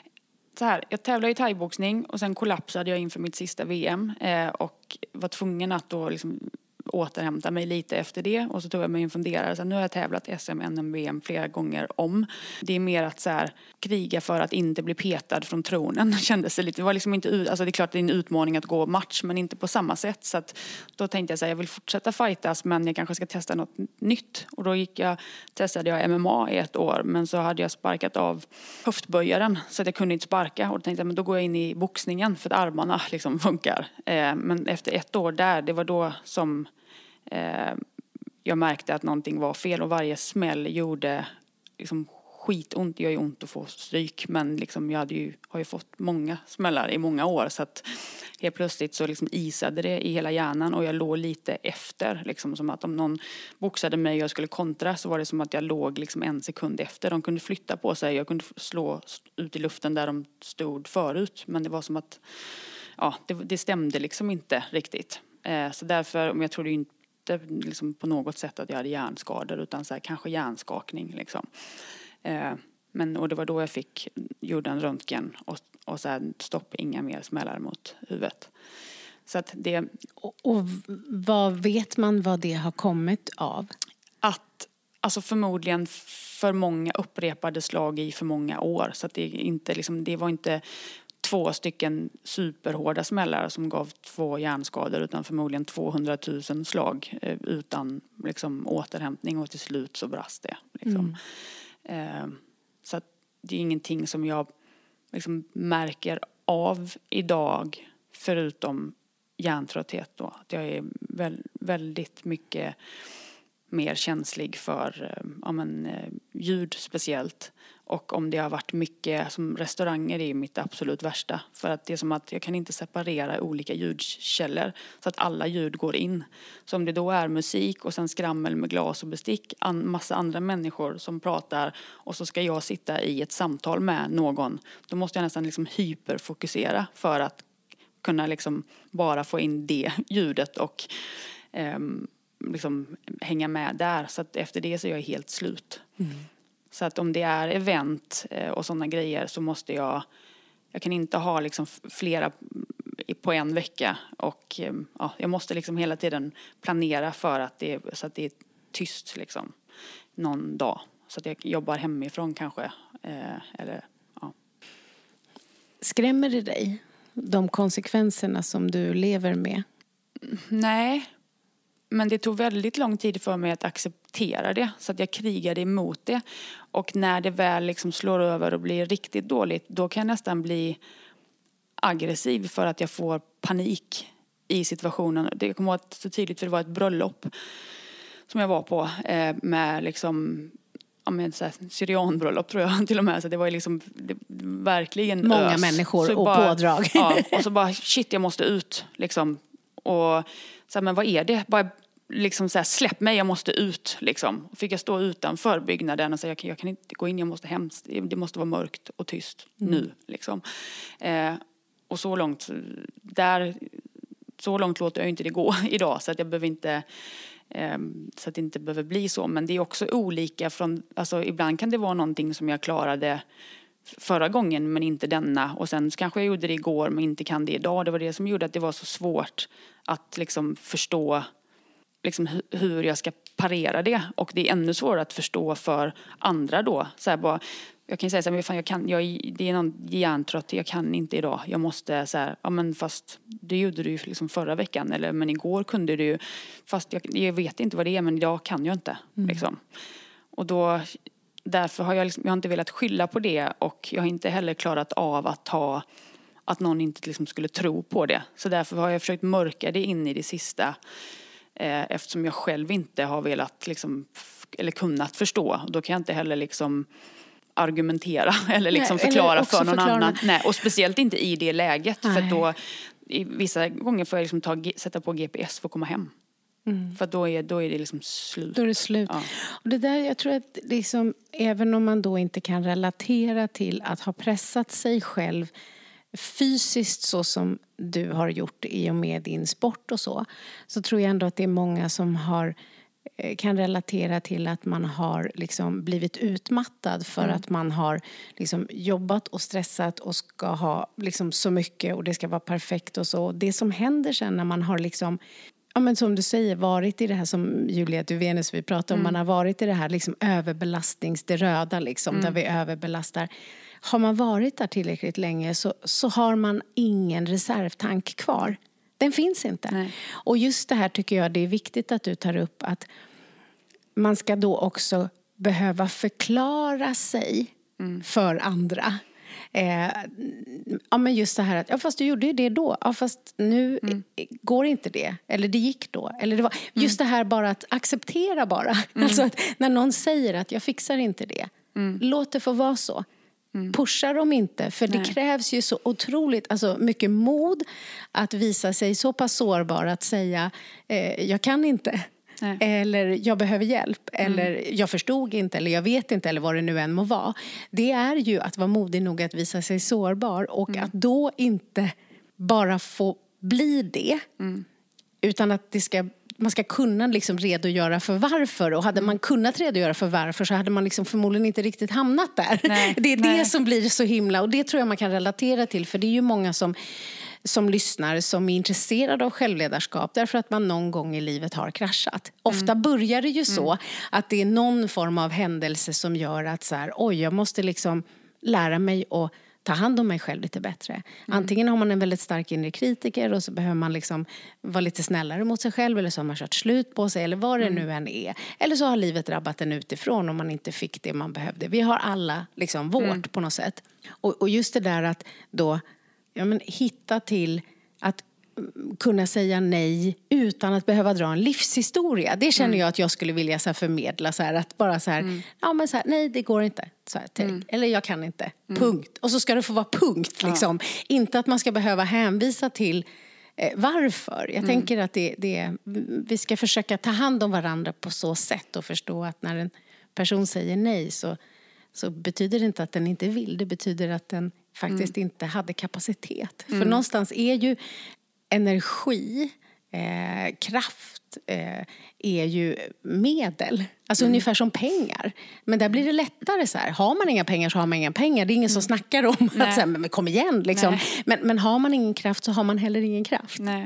S4: så här, jag tävlade i thaiboxning och sen kollapsade jag inför mitt sista V M eh, och var tvungen att då liksom återhämta mig lite efter det, och så tog jag mig en funderare, så nu har jag tävlat S M, N M, V M flera gånger om. Det är mer att så här, kriga för att inte bli petad från tronen kändes det lite. Det var liksom inte, alltså det är klart att det är en utmaning att gå match, men inte på samma sätt, så att då tänkte jag så här, jag vill fortsätta fightas, men jag kanske ska testa något nytt, och då gick jag testade jag M M A i ett år, men så hade jag sparkat av höftböjaren så att jag kunde inte sparka, och då tänkte jag, men då går jag in i boxningen för att armarna liksom funkar. Eh, men efter ett år där, det var då som Eh, jag märkte att någonting var fel, och varje smäll gjorde liksom skitont. Det gör ju ont att få stryk, men liksom jag hade ju, har ju fått många smällar i många år, så att helt plötsligt så liksom isade det i hela hjärnan, och jag låg lite efter, liksom som att om någon boxade mig och jag skulle kontra, så var det som att jag låg liksom en sekund efter. De kunde flytta på sig, jag kunde slå ut i luften där de stod förut, men det var som att ja, det, det stämde liksom inte riktigt. Eh, så därför, om jag trodde ju inte liksom på något sätt att jag hade hjärnskador, utan så här, kanske hjärnskakning liksom. Eh, men, och det var då jag fick gjorde en röntgen och, och så här, stopp, inga mer smällar mot huvudet. Så att det...
S3: Och, och vad vet man vad det har kommit av?
S4: Att, alltså förmodligen för många upprepade slag i för många år, så att det inte liksom, det var inte två stycken superhårda smällar som gav två hjärnskador, utan förmodligen tvåhundratusen slag eh, utan liksom återhämtning, och till slut så brast det. Liksom. Mm. Eh, så att det är ingenting som jag liksom märker av idag, förutom hjärntrötthet då. Att jag är väl, väldigt mycket mer känslig för eh, ja, men, eh, ljud speciellt. Och om det har varit mycket, som restauranger är mitt absolut värsta. För att det är som att jag kan inte separera olika ljudkällor så att alla ljud går in. Så om det då är musik och sen skrammel med glas och bestick, en massa andra människor som pratar, och så ska jag sitta i ett samtal med någon, då måste jag nästan liksom hyperfokusera för att kunna liksom bara få in det ljudet och eh, liksom hänga med där. Så att efter det så är jag helt slut. Mm. Så att om det är event och sådana grejer, så måste jag, jag kan inte ha liksom flera på en vecka, och ja, jag måste liksom hela tiden planera för att det, så att det är tyst liksom någon dag, så att jag jobbar hemifrån kanske eh, eller ja.
S3: Skrämmer det dig, de konsekvenserna som du lever med?
S4: Nej. Men det tog väldigt lång tid för mig att acceptera det. Så att jag krigade emot det. Och när det väl liksom slår över och blir riktigt dåligt, då kan jag nästan bli aggressiv för att jag får panik i situationen. Det kommer att vara så tydligt, för det var ett bröllop som jag var på eh, med liksom... Ja, men så här, syrianbröllop tror jag till och med, så det var liksom det, verkligen
S3: många
S4: ös.
S3: människor
S4: så
S3: och
S4: bara,
S3: pådrag.
S4: Ja, och så bara shit, jag måste ut liksom. Och så här, men vad är det? Bara liksom så här, släpp mig, jag måste ut liksom. Fick jag stå utanför byggnaden och säga, jag kan, jag kan inte gå in, jag måste hem. Det måste vara mörkt och tyst mm. nu liksom. Eh, och så långt där så långt låter jag inte det gå idag, så att jag behöver inte eh, så att det inte behöver bli så, men det är också olika från, alltså ibland kan det vara någonting som jag klarade förra gången men inte denna, och sen kanske jag gjorde det igår men inte kan det idag. Det var det som gjorde att det var så svårt att liksom förstå liksom hur jag ska parera det. Och det är ännu svårare att förstå för andra då. Så här bara, jag kan säga så här, fan, jag kan, jag, det är någon hjärntrött, jag kan inte idag. Jag måste så här, ja men fast det gjorde du ju liksom förra veckan. Eller men igår kunde du ju, fast jag, jag vet inte vad det är, men idag kan jag inte. Mm. Liksom. Och då, därför har jag, liksom, jag har inte velat skylla på det. Och jag har inte heller klarat av att ta, att någon inte liksom skulle tro på det. Så därför har jag försökt mörka det in i det sista. Eh, eftersom jag själv inte har velat liksom, eller kunnat förstå. Då kan jag inte heller liksom argumentera eller liksom Nej, förklara eller för någon förklara. annan. Nej, och speciellt inte i det läget. Nej. För då, i vissa gånger får jag liksom ta, sätta på G P S för att komma hem. Mm. För då är, då är det liksom slut.
S3: Då är det slut. Ja. Och det där, jag tror att liksom, även om man då inte kan relatera till att ha pressat sig själv fysiskt så som du har gjort i och med din sport och så, så tror jag ändå att det är många som har, kan relatera till att man har liksom blivit utmattad för mm. att man har liksom jobbat och stressat och ska ha liksom så mycket och det ska vara perfekt och så. Det som händer sen när man har liksom, ja men som du säger, varit i det här som Julia Duvenus vi pratar om, mm. man har varit i det här liksom överbelastnings, det röda liksom, mm. där vi överbelastar. Har man varit där tillräckligt länge så, så har man ingen reservtank kvar. Den finns inte. Nej. Och just det här tycker jag det är viktigt att du tar upp, att man ska då också behöva förklara sig mm. för andra. Eh, ja men just det här att, ja fast du gjorde ju det då, ja fast nu mm. går inte det, eller det gick då, eller det var, just mm. det här bara att acceptera bara. Mm. Alltså att när någon säger att jag fixar inte det, mm. låt det få vara så. Mm. Pusha dem inte, för Nej. det krävs ju så otroligt alltså mycket mod att visa sig så pass sårbar att säga eh, jag kan inte. Nej. Eller jag behöver hjälp, mm. eller jag förstod inte, eller jag vet inte, eller vad det nu än må vara. Det är ju att vara modig nog att visa sig sårbar och mm. att då inte bara få bli det mm. utan att det ska, man ska kunna liksom redogöra för varför. Och hade mm. man kunnat redogöra för varför så hade man liksom förmodligen inte riktigt hamnat där. Nej, det är nej. det som blir så himla, och det tror jag man kan relatera till, för det är ju många som som lyssnar som är intresserade av självledarskap därför att man någon gång i livet har kraschat. Ofta mm. börjar det ju så mm. att det är någon form av händelse som gör att så här, oj, jag måste liksom lära mig att ta hand om mig själv lite bättre. Mm. Antingen har man en väldigt stark inre kritiker och så behöver man liksom vara lite snällare mot sig själv, eller så har man kört slut på sig, eller vad det mm. nu än är. Eller så har livet drabbat en utifrån om man inte fick det man behövde. Vi har alla liksom vårt mm. på något sätt. Och, och just det där att då ja, men hitta till att kunna säga nej utan att behöva dra en livshistoria. Det känner mm. jag att jag skulle vilja så här förmedla så här, att bara så här, mm. ja men så här, nej det går inte så här, mm. eller jag kan inte. Mm. Punkt. Och så ska det få vara punkt liksom. Ja. Inte att man ska behöva hänvisa till eh, varför. Jag mm. tänker att det, det vi ska försöka ta hand om varandra på så sätt och förstå att när en person säger nej så så betyder det inte att den inte vill. Det betyder att den faktiskt mm. inte hade kapacitet. Mm. För någonstans är ju energi, eh, kraft eh, är ju medel. Alltså mm. ungefär som pengar. Men där blir det lättare så här. Har man inga pengar så har man inga pengar. Det är ingen som snackar om Nej. att så här, men kom igen liksom. Men, men har man ingen kraft så har man heller ingen kraft.
S4: Nej.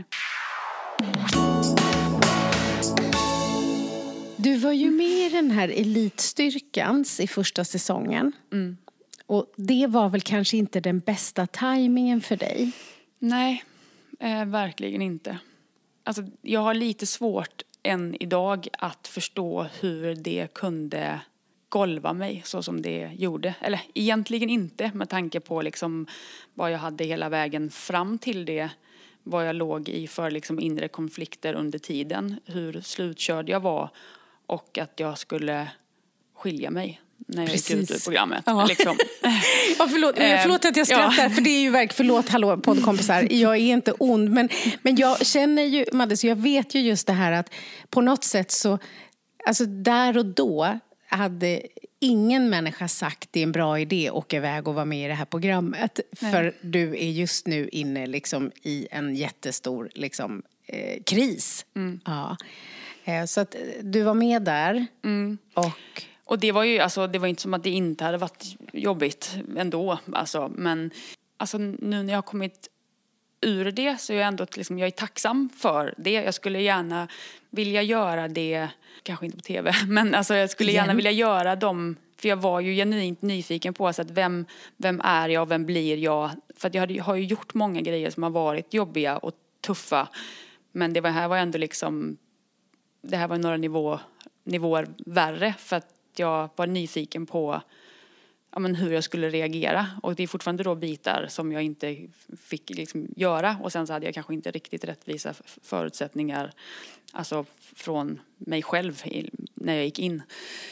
S3: Du var ju med i den här elitstyrkans i första säsongen. Mm. Och det var väl kanske inte den bästa tajmingen för dig?
S4: Nej, eh, verkligen inte. Alltså, jag har lite svårt än idag att förstå hur det kunde golva mig så som det gjorde. Eller egentligen inte, med tanke på liksom vad jag hade hela vägen fram till det. Vad jag låg i för liksom inre konflikter under tiden. Hur slutkörd jag var. Och att jag skulle skilja mig när jag gick ut ur programmet.
S3: Ja.
S4: Liksom.
S3: Ja, förlåt, förlåt att jag skrattar. Ja. För det är ju verkligen, förlåt, hallå poddkompisar. Jag är inte ond. Men, men jag känner ju, Madde, så jag vet ju just det här att på något sätt så, alltså där och då hade ingen människa sagt det är en bra idé att åka iväg och vara med i det här programmet. Nej. För du är just nu inne liksom i en jättestor liksom, eh, kris. Mm. Ja. Så att du var med där. Mm. Och...
S4: och det var ju, alltså, det var inte som att det inte hade varit jobbigt ändå. Alltså, men alltså, nu när jag har kommit ur det så är jag ändå liksom, jag är tacksam för det. Jag skulle gärna vilja göra det, kanske inte på tv, men alltså jag skulle gärna vilja göra dem, för jag var ju genuint nyfiken på så att vem, vem är jag, vem blir jag? För att jag, hade, jag har ju gjort många grejer som har varit jobbiga och tuffa, men det var, här var ändå liksom, det här var några nivå, nivåer värre, för att jag var nyfiken på ja, men hur jag skulle reagera. Och det är fortfarande då bitar som jag inte fick liksom göra. Och sen så hade jag kanske inte riktigt rättvisa förutsättningar, alltså från mig själv när jag gick in.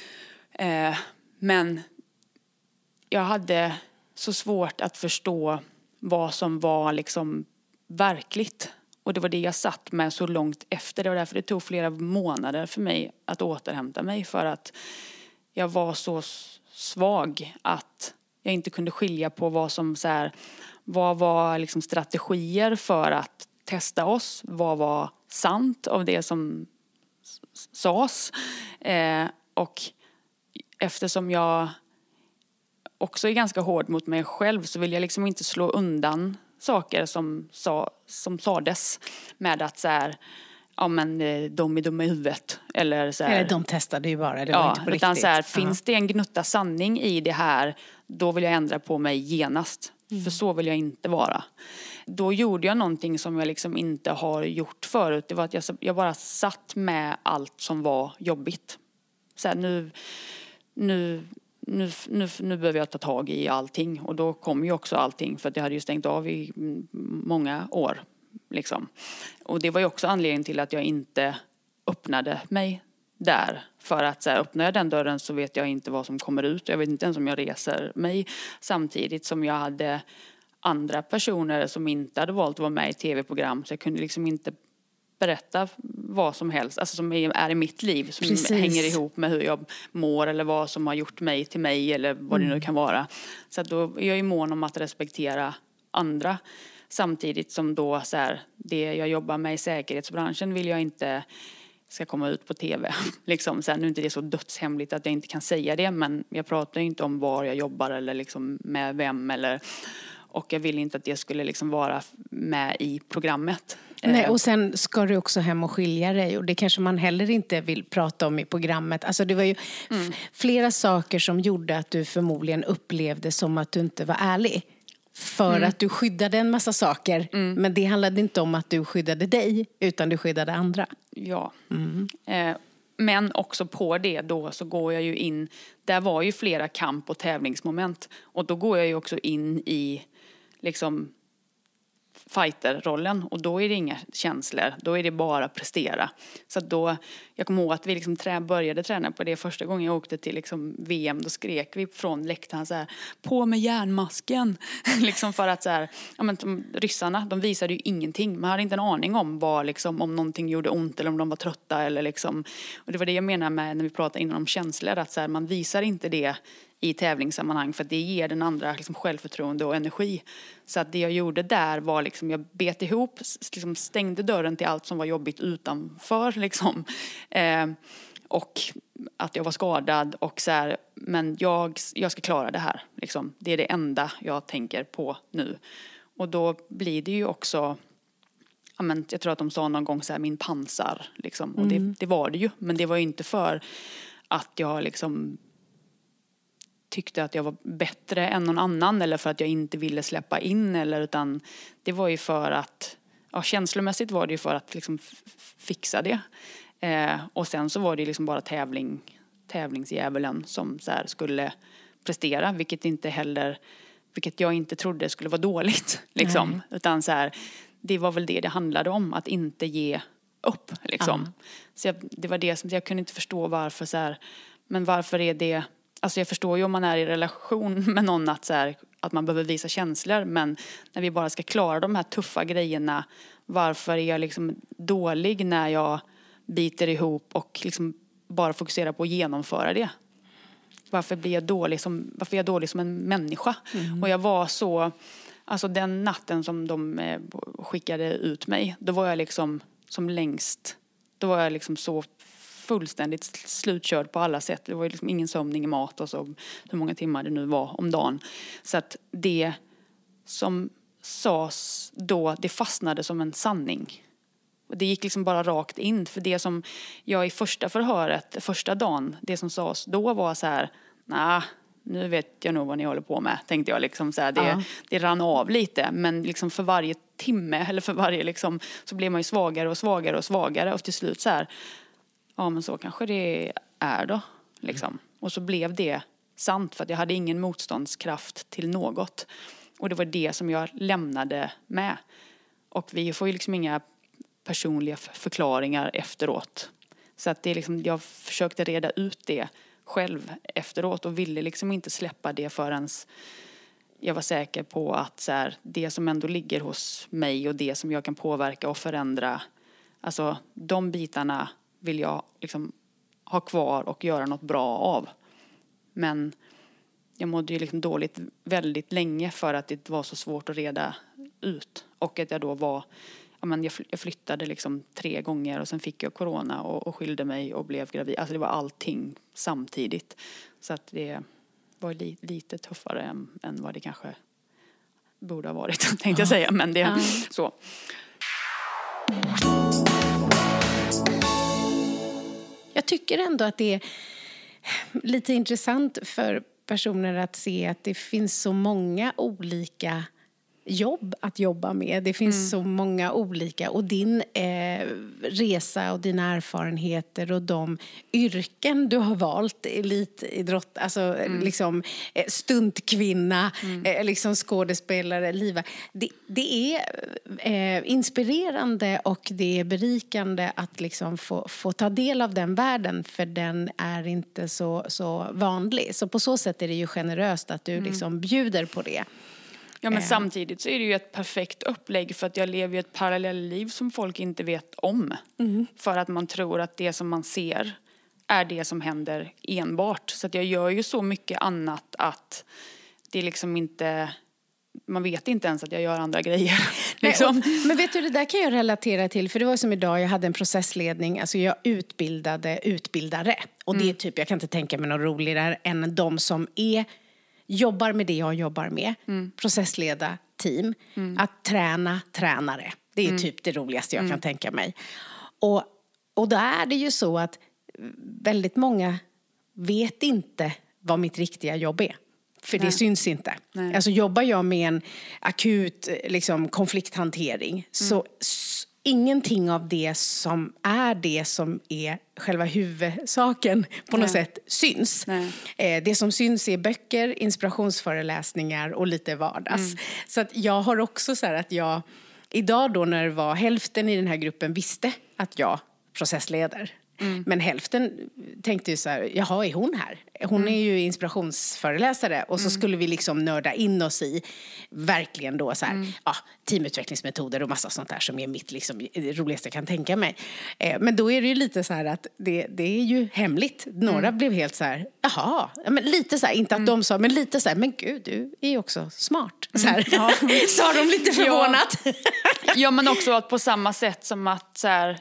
S4: Eh, men jag hade så svårt att förstå vad som var liksom verkligt. Och det var det jag satt med så långt efter. Det var därför det tog flera månader för mig att återhämta mig. För att jag var så svag att jag inte kunde skilja på vad som så här, vad var liksom strategier för att testa oss, vad var sant av det som sades. Eh, och eftersom jag också är ganska hård mot mig själv så vill jag liksom inte slå undan saker som, sa, som sades med att så här, ja men de är dumma i huvudet. Eller, så här,
S3: eller de testade ju bara, det var
S4: ja,
S3: inte på
S4: utan
S3: riktigt.
S4: Så här, finns det en gnutta sanning i det här, då vill jag ändra på mig genast. Mm. För så vill jag inte vara. Då gjorde jag någonting som jag liksom inte har gjort förut. Det var att jag, jag bara satt med allt som var jobbigt. Så här, nu, nu, nu, nu, nu behöver jag ta tag i allting. Och då kom ju också allting, för att jag hade ju stängt av i många år. Liksom. Och det var ju också anledningen till att jag inte öppnade mig där. För att så här, öppnar jag den dörren så vet jag inte vad som kommer ut. Jag vet inte ens om jag reser mig. Samtidigt som jag hade andra personer som inte hade valt att vara med i tv-program. Så jag kunde liksom inte berätta vad som helst. Alltså som är i mitt liv. Som Precis. hänger ihop med hur jag mår. Eller vad som har gjort mig till mig. Eller vad mm. det nu kan vara. Så att då är jag ju mån om att respektera andra. Samtidigt som då så här, det jag jobbar med i säkerhetsbranschen vill jag inte ska komma ut på tv. Liksom, så här, nu är inte det så dödshemligt att jag inte kan säga det, men jag pratar inte om var jag jobbar eller liksom med vem. Eller, och jag vill inte att det skulle liksom vara med i programmet.
S3: Nej, och sen ska du också hem och skilja dig, och det kanske man heller inte vill prata om i programmet. Alltså det var ju mm. f- flera saker som gjorde att du förmodligen upplevde som att du inte var ärlig. För mm. att du skyddade en massa saker. Mm. Men det handlade inte om att du skyddade dig, utan du skyddade andra.
S4: Ja. Mm. Eh, men också på det då så går jag ju in. Där var ju flera kamp- och tävlingsmoment. Och då går jag ju också in i liksom fighterrollen. Och då är det inga känslor. Då är det bara prestera. Så då, jag kommer ihåg att vi liksom trä, började träna på det första gången jag åkte till liksom V M. Då skrek vi från läktaren så här, på med järnmasken. liksom för att så här, ja men de, ryssarna, de visade ju ingenting. Man hade inte en aning om vad, liksom, om någonting gjorde ont eller om de var trötta. Eller liksom. Och det var det jag menar med när vi pratar innan om känslor. Att så här, man visar inte det i tävlingssammanhang, för det ger den andra liksom självförtroende och energi. Så att det jag gjorde där var liksom, jag bet ihop, liksom stängde dörren till allt som var jobbigt utanför liksom. Eh, och att jag var skadad och så här, men jag, jag ska klara det här liksom. Det är det enda jag tänker på nu. Och då blir det ju också, ja, men jag tror att de sa någon gång så här, min pansar liksom. Och mm. det, det var det ju, men det var ju inte för att jag liksom tyckte att jag var bättre än någon annan, eller för att jag inte ville släppa in, eller utan det var ju för att, ja, känslomässigt var det ju för att liksom f- fixa det. Eh, och sen så var det liksom bara tävling, tävlingsdjävulen som så här skulle prestera, vilket inte heller, vilket jag inte trodde skulle vara dåligt liksom. Nej. Utan så här, det var väl det det handlade om, att inte ge upp liksom. Uh-huh. Så jag, det var det som jag kunde inte förstå varför så här, men varför är det. Alltså jag förstår ju om man är i relation med någon att, så här, att man behöver visa känslor. Men när vi bara ska klara de här tuffa grejerna. Varför är jag liksom dålig när jag biter ihop och liksom bara fokuserar på att genomföra det? Varför blir jag dålig som, varför är jag dålig som en människa? Mm. Och jag var så, alltså den natten som de eh, skickade ut mig. Då var jag liksom som längst, då var jag liksom så fullständigt slutkörd på alla sätt. Det var ju liksom ingen sömn, ingen mat och så hur många timmar det nu var om dagen. Så att det som sades då, det fastnade som en sanning. Och det gick liksom bara rakt in. För det som jag i första förhöret, första dagen, det som sades då var så här, nah, nu vet jag nog vad ni håller på med, tänkte jag liksom så här, det, ja. det rann av lite, men liksom för varje timme eller för varje liksom, så blev man ju svagare och svagare och svagare och till slut så här, ja men så kanske det är då liksom. Och så blev det sant för att jag hade ingen motståndskraft till något. Och det var det som jag lämnade med. Och vi får ju liksom inga personliga förklaringar efteråt. Så att det är liksom, jag försökte reda ut det själv efteråt och ville liksom inte släppa det förrän jag var säker på att så här, det som ändå ligger hos mig och det som jag kan påverka och förändra, alltså de bitarna vill jag liksom ha kvar och göra något bra av. Men jag mådde ju liksom dåligt väldigt länge för att det var så svårt att reda ut. Och att jag då var, ja men jag flyttade liksom tre gånger och sen fick jag corona och, och skilde mig och blev gravid. Alltså det var allting samtidigt. Så att det var li, lite tuffare än, än vad det kanske borde ha varit, tänkte ja. jag säga. Men det är ja. så.
S3: Jag tycker ändå att det är lite intressant för personer att se att det finns så många olika jobb att jobba med. Det finns mm. så många olika, och din eh, resa och dina erfarenheter och de yrken du har valt, elitidrott, alltså mm. liksom eh, stuntkvinna, mm. eh, liksom skådespelare, liva. Det, det är eh, inspirerande och det är berikande att liksom få, få ta del av den världen, för den är inte så, så vanlig. Så på så sätt är det ju generöst att du mm. liksom bjuder på det.
S4: Ja, men samtidigt så är det ju ett perfekt upplägg för att jag lever ju ett parallellliv som folk inte vet om. Mm. För att man tror att det som man ser är det som händer enbart. Så att jag gör ju så mycket annat att det är liksom inte, man vet inte ens att jag gör andra grejer. Liksom.
S3: Nej, och, men vet du, det där kan jag relatera till, för det var som idag, jag hade en processledning, alltså jag utbildade utbildare. Och mm. det är typ, jag kan inte tänka mig något roligare än de som är jobbar med det jag jobbar med. Mm. Processleda team. Mm. Att träna tränare. Det är mm. typ det roligaste jag mm. kan tänka mig. Och, och då är det ju så att väldigt många vet inte vad mitt riktiga jobb är. För Nej. det syns inte. Nej. Alltså jobbar jag med en akut liksom, konflikthantering mm. så s- ingenting av det som är det som är själva huvudsaken på något Nej. sätt syns. Eh, det som syns är böcker, inspirationsföreläsningar och lite vardags. Mm. Så att jag har också så här att jag, idag då när det var hälften i den här gruppen visste att jag processleder. Mm. Men hälften tänkte ju så här, jaha, är hon här? Hon mm. är ju inspirationsföreläsare. Och så mm. skulle vi liksom nörda in oss i verkligen då så här, mm. ja, teamutvecklingsmetoder och massa sånt där som är mitt liksom, det roligaste jag kan tänka mig. Eh, men då är det ju lite så här att det, det är ju hemligt. Några mm. blev helt så här, jaha, men lite så här, inte att mm. de sa, men lite så här, men gud, du är ju också smart. Så här, ja. sa de lite förvånat.
S4: Ja. ja, men också att på samma sätt som att så här,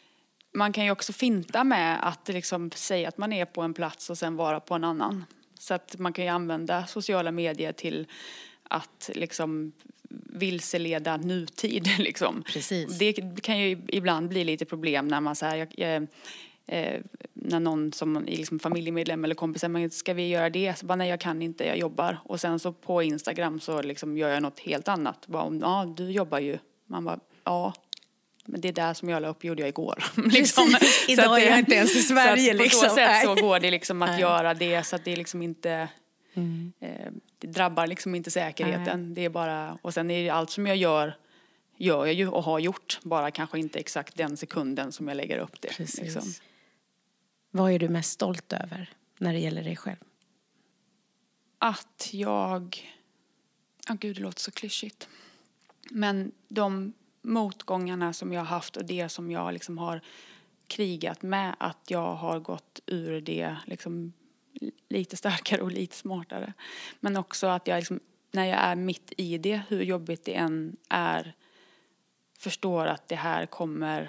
S4: man kan ju också finta med att liksom säga att man är på en plats och sen vara på en annan. Så att man kan ju använda sociala medier till att liksom vilseleda nutid. Liksom.
S3: Precis.
S4: Det kan ju ibland bli lite problem när man så här, jag, jag, eh, när någon som är liksom familjemedlem eller kompis säger, men ska vi göra det? Så bara, nej, jag kan inte, jag jobbar. Och sen så på Instagram så liksom gör jag något helt annat. Bara, ja, du jobbar ju. Man bara, ja. Men det där som jag la upp gjorde jag igår. liksom.
S3: Idag är jag inte ens i Sverige.
S4: Så på
S3: liksom.
S4: så sätt så går det liksom att Nej. göra det så att det liksom inte mm. eh, det drabbar liksom inte säkerheten. Nej. Det är bara, och sen är det allt som jag gör gör jag ju och har gjort. Bara kanske inte exakt den sekunden som jag lägger upp det. Liksom.
S3: Vad är du mest stolt över när det gäller dig själv?
S4: Att jag... Ja, oh, gud, det låter så klyschigt. Men de motgångarna som jag har haft och det som jag liksom har krigat med, att jag har gått ur det liksom lite starkare och lite smartare. Men också att jag liksom, när jag är mitt i det, hur jobbigt det än är, förstår att det här kommer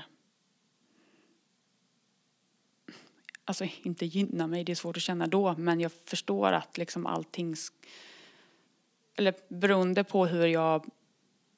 S4: alltså inte gynna mig, det är svårt att känna då, men jag förstår att liksom allting, eller beroende på hur jag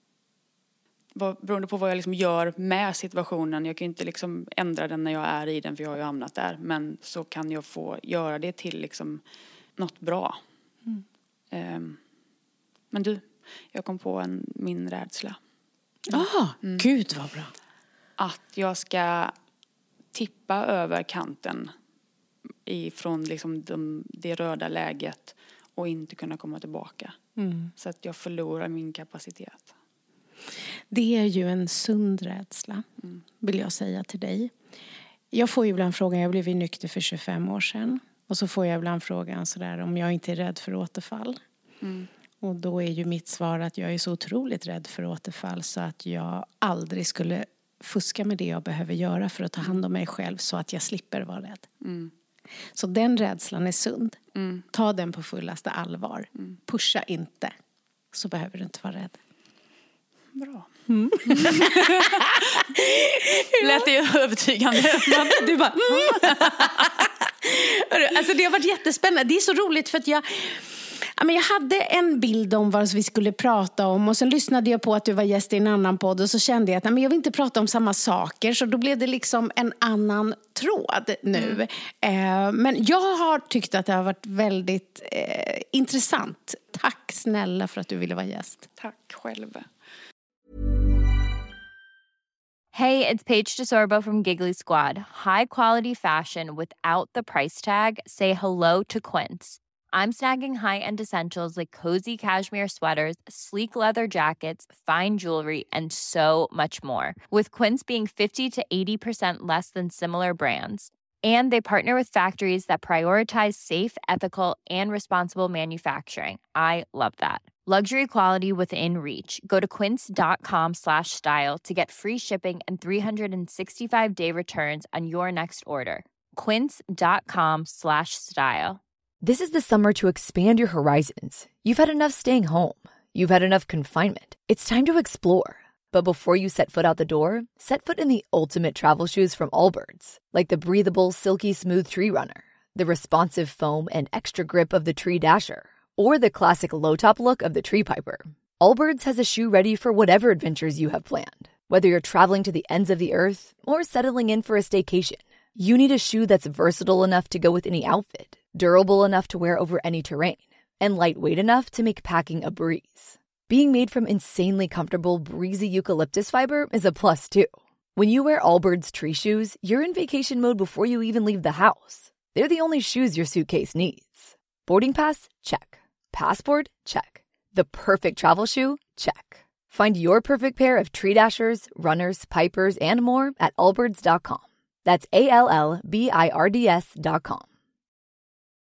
S4: vad, beroende på vad jag liksom gör med situationen. Jag kan ju inte liksom ändra den när jag är i den, för jag har ju hamnat där. Men så kan jag få göra det till liksom något bra. Mm. Um, men du, jag kom på en, min rädsla.
S3: Ja, ah, mm. Gud vad bra.
S4: Att jag ska tippa över kanten ifrån liksom de, det röda läget och inte kunna komma tillbaka. Mm. Så att jag förlorar min kapacitet.
S3: Det är ju en sund rädsla, mm. vill jag säga till dig. Jag får ju ibland frågan, jag blev ju nykter för tjugofem år sedan. Och så får jag ibland frågan sådär om jag inte är rädd för återfall. Mm. Och då är ju mitt svar att jag är så otroligt rädd för återfall så att jag aldrig skulle fuska med det jag behöver göra för att ta hand om mig själv så att jag slipper vara rädd. Mm. Så den rädslan är sund. Mm. Ta den på fullaste allvar. Mm. Pusha inte. Så behöver du inte vara rädd.
S4: Bra. Mm. Lät det övertygande.
S3: Du bara... Mm. Alltså det har varit jättespännande. Det är så roligt för att jag... Jag hade en bild om vad vi skulle prata om och sen lyssnade jag på att du var gäst i en annan podd och så kände jag att nej, jag vill inte prata om samma saker, så då blev det liksom en annan tråd nu. Mm. Eh, men jag har tyckt att det har varit väldigt eh, intressant. Tack snälla för att du ville vara gäst.
S4: Tack själv.
S8: Hey, it's Paige DeSorbo from Giggly Squad. High quality fashion without the price tag. Say hello to Quince. I'm snagging high-end essentials like cozy cashmere sweaters, sleek leather jackets, fine jewelry, and so much more. With Quince being fifty to eighty percent less than similar brands. And they partner with factories that prioritize safe, ethical, and responsible manufacturing. I love that. Luxury quality within reach. Go to quince.com slash style to get free shipping and three sixty-five day returns on your next order. Quince.com slash style.
S9: This is the summer to expand your horizons. You've had enough staying home. You've had enough confinement. It's time to explore. But before you set foot out the door, set foot in the ultimate travel shoes from Allbirds. Like the breathable, silky smooth Tree Runner, the responsive foam and extra grip of the Tree Dasher, or the classic low-top look of the Tree Piper. Allbirds has a shoe ready for whatever adventures you have planned. Whether you're traveling to the ends of the earth or settling in for a staycation, you need a shoe that's versatile enough to go with any outfit, durable enough to wear over any terrain, and lightweight enough to make packing a breeze. Being made from insanely comfortable, breezy eucalyptus fiber is a plus, too. When you wear Allbirds tree shoes, you're in vacation mode before you even leave the house. They're the only shoes your suitcase needs. Boarding pass? Check. Passport? Check. The perfect travel shoe? Check. Find your perfect pair of Tree Dashers, Runners, Pipers, and more at allbirds dot com. That's A L L B I R D S dot com.